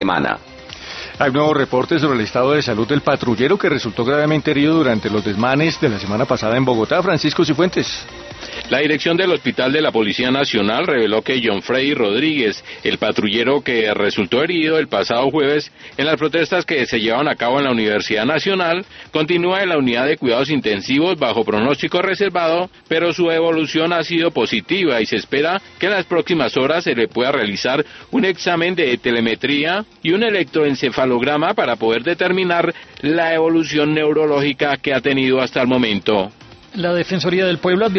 semana. Hay nuevos reportes sobre el estado de salud del patrullero que resultó gravemente herido durante los desmanes de la semana pasada en Bogotá. Francisco Cifuentes. La dirección del Hospital de la Policía Nacional reveló que John Freddy Rodríguez, el patrullero que resultó herido el pasado jueves en las protestas que se llevaron a cabo en la Universidad Nacional, continúa en la unidad de cuidados intensivos bajo pronóstico reservado, pero su evolución ha sido positiva y se espera que en las próximas horas se le pueda realizar un examen de telemetría y un electroencefalograma para poder determinar la evolución neurológica que ha tenido hasta el momento. La Defensoría del Pueblo